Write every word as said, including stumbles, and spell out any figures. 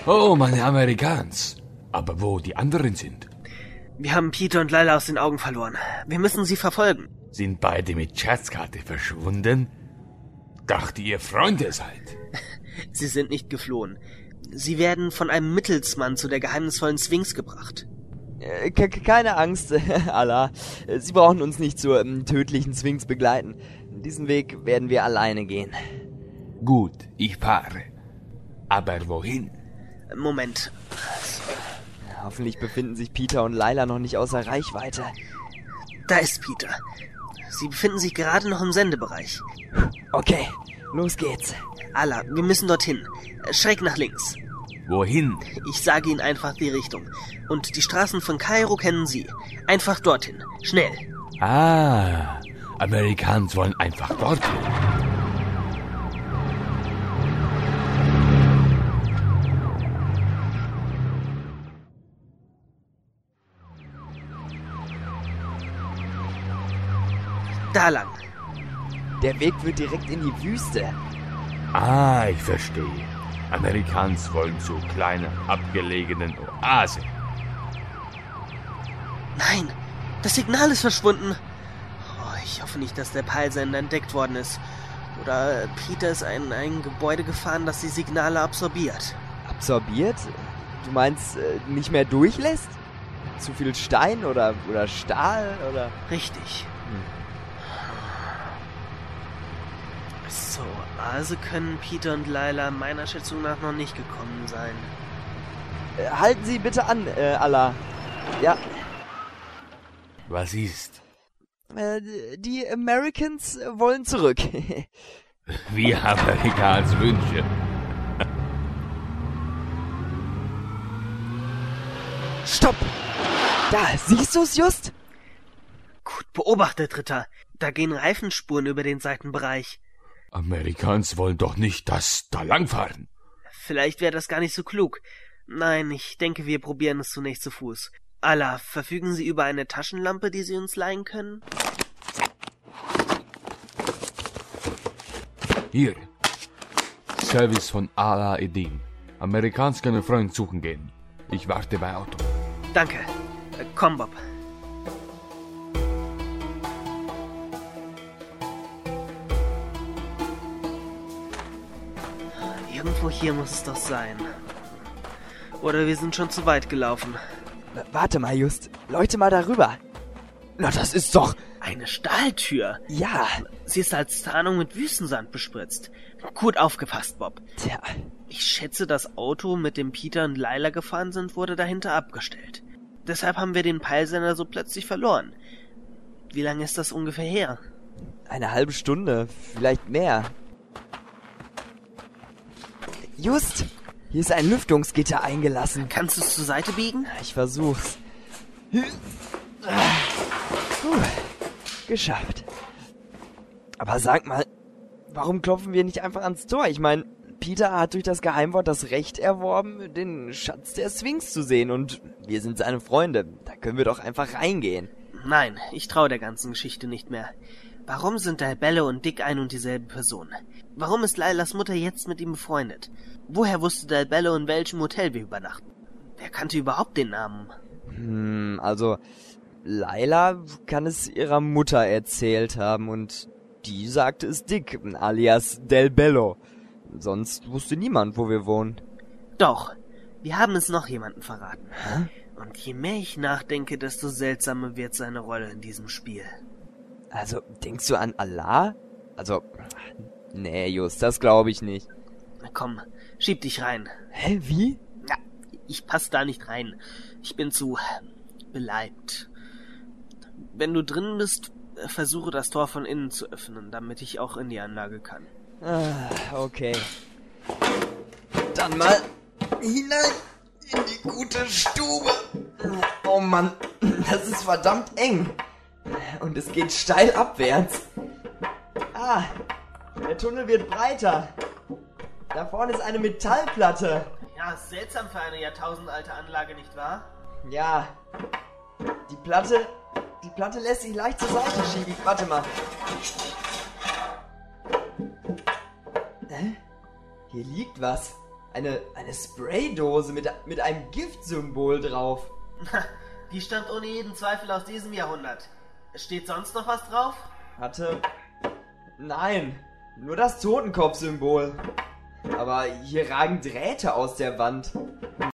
Oh, meine Amerikaner. Aber wo die anderen sind? Wir haben Peter und Lila aus den Augen verloren. Wir müssen sie verfolgen. Sind beide mit Schatzkarte verschwunden? Dachte ihr Freunde seid? Sie sind nicht geflohen. Sie werden von einem Mittelsmann zu der geheimnisvollen Sphinx gebracht. Äh, keine Angst, Allah. Sie brauchen uns nicht zur ähm, tödlichen Sphinx begleiten. Diesen Weg werden wir alleine gehen. Gut, ich fahre. Aber wohin? Moment. Hoffentlich befinden sich Peter und Lila noch nicht außer Reichweite. Da ist Peter. Sie befinden sich gerade noch im Sendebereich. Okay, los geht's. Allah, wir müssen dorthin. Schräg nach links. Wohin? Ich sage Ihnen einfach die Richtung. Und die Straßen von Kairo kennen Sie. Einfach dorthin. Schnell. Ah, Amerikaner wollen einfach dorthin. Da lang. Der Weg führt direkt in die Wüste. Ah, ich verstehe. Amerikaner wollen zu kleiner, abgelegenen Oase. Nein, das Signal ist verschwunden. Oh, ich hoffe nicht, dass der Peilsender entdeckt worden ist. Oder Peter ist in ein Gebäude gefahren, das die Signale absorbiert. Absorbiert? Du meinst, äh, nicht mehr durchlässt? Zu viel Stein oder, oder Stahl oder... Richtig. Hm. So, also können Peter und Lila meiner Schätzung nach noch nicht gekommen sein. Äh, halten Sie bitte an, äh, Allah. Ja. Was ist? Äh, die Americans wollen zurück. Wie Amerikaner Wünsche. Stopp! Da, siehst du's just? Gut beobachtet, Ritter. Da gehen Reifenspuren über den Seitenbereich. Amerikaner wollen doch nicht, dass da langfahren. Vielleicht wäre das gar nicht so klug. Nein, ich denke, wir probieren es zunächst zu Fuß. Allah, verfügen Sie über eine Taschenlampe, die Sie uns leihen können? Hier. Service von Allah Eddin. Amerikaner können Freund suchen gehen. Ich warte bei Auto. Danke. Äh, komm, Bob. Irgendwo hier muss es doch sein. Oder wir sind schon zu weit gelaufen. W- Warte mal, Just. Leute mal darüber. Na, das ist doch... Eine Stahltür. Ja. Sie ist als Tarnung mit Wüstensand bespritzt. Gut aufgepasst, Bob. Tja. Ich schätze, das Auto, mit dem Peter und Lila gefahren sind, wurde dahinter abgestellt. Deshalb haben wir den Peilsender so plötzlich verloren. Wie lange ist das ungefähr her? Eine halbe Stunde, vielleicht mehr. Just, hier ist ein Lüftungsgitter eingelassen. Kannst du es zur Seite biegen? Ich versuch's. Puh, geschafft. Aber sag mal, warum klopfen wir nicht einfach ans Tor? Ich meine, Peter hat durch das Geheimwort das Recht erworben, den Schatz der Sphinx zu sehen und wir sind seine Freunde. Da können wir doch einfach reingehen. Nein, ich traue der ganzen Geschichte nicht mehr. Warum sind Del Bello und Dick ein und dieselbe Person? Warum ist Lilas Mutter jetzt mit ihm befreundet? Woher wusste Del Bello, in welchem Hotel wir übernachten? Wer kannte überhaupt den Namen? Hm, also Lila kann es ihrer Mutter erzählt haben und die sagte es Dick, alias Del Bello. Sonst wusste niemand, wo wir wohnen. Doch, wir haben es noch jemanden verraten. Hä? Und je mehr ich nachdenke, desto seltsamer wird seine Rolle in diesem Spiel. Also, denkst du an Allah? Also, nee, Just, das glaube ich nicht. Na komm, schieb dich rein. Hä, wie? Ja, ich passe da nicht rein. Ich bin zu beleibt. Wenn du drin bist, versuche das Tor von innen zu öffnen, damit ich auch in die Anlage kann. Ah, okay. Dann mal hinein in die gute Stube. Oh Mann, das ist verdammt eng. Und es geht steil abwärts. Ah, der Tunnel wird breiter. Da vorne ist eine Metallplatte. Ja, seltsam für eine jahrtausendalte Anlage, nicht wahr? Ja, die Platte, die Platte lässt sich leicht zur Seite schieben. Warte mal. Hä? Hier liegt was. eine, eine Spraydose mit, mit einem Giftsymbol drauf. Die stammt ohne jeden Zweifel aus diesem Jahrhundert. Steht sonst noch was drauf? Hatte... Nein, nur das Totenkopfsymbol. Aber hier ragen Drähte aus der Wand.